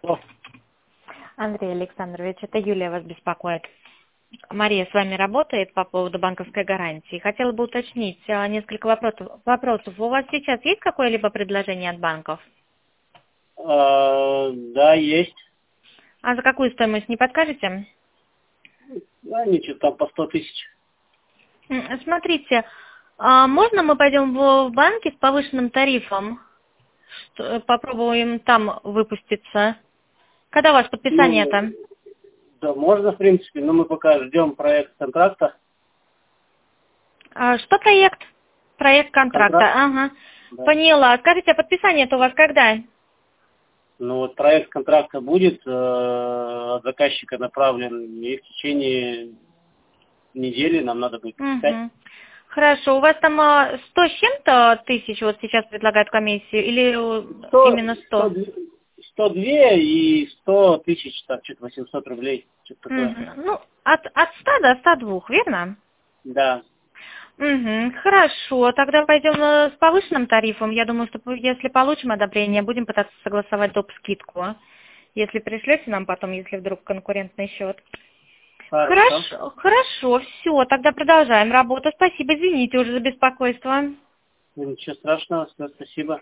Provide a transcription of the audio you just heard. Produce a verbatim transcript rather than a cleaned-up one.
О, Андрей Александрович, это Юлия вас беспокоит. Мария с вами работает по поводу банковской гарантии. Хотела бы уточнить а, несколько вопросов. вопросов. У вас сейчас есть какое-либо предложение от банков? а, да, есть. А за какую стоимость не подскажете? Да, ничего, там по сто тысяч. М, Смотрите, а можно мы пойдем в в банки с повышенным тарифом? Что- Попробуем там выпуститься. Когда у вас Ну, подписание-то? да, можно, в принципе, но мы пока ждем проект контракта. А, Что проект? Проект контракта. Контракт, Ага. да. Поняла. Скажите, а подписание-то у вас когда? Ну вот проект контракта будет, э, от заказчика направлен, и в течение недели нам надо будет подписать. Угу. Хорошо. У вас там а, сто с чем-то тысяч вот сейчас предлагают комиссию или э, сто, именно сто, сто? сто два и сто тысяч, так, что-то восемьсот рублей, что-то такое. Угу. Ну, от, от ста до ста двух, верно? Да. Угу. Хорошо. Тогда пойдем э, с повышенным тарифом. Я думаю, что п- если получим одобрение, будем пытаться согласовать доп. Скидку. Если пришлете нам потом, если вдруг конкурентный счет. Хорошо. Хорошо, хорошо, все, тогда продолжаем работу. Спасибо, извините уже за беспокойство. Ничего страшного, спасибо.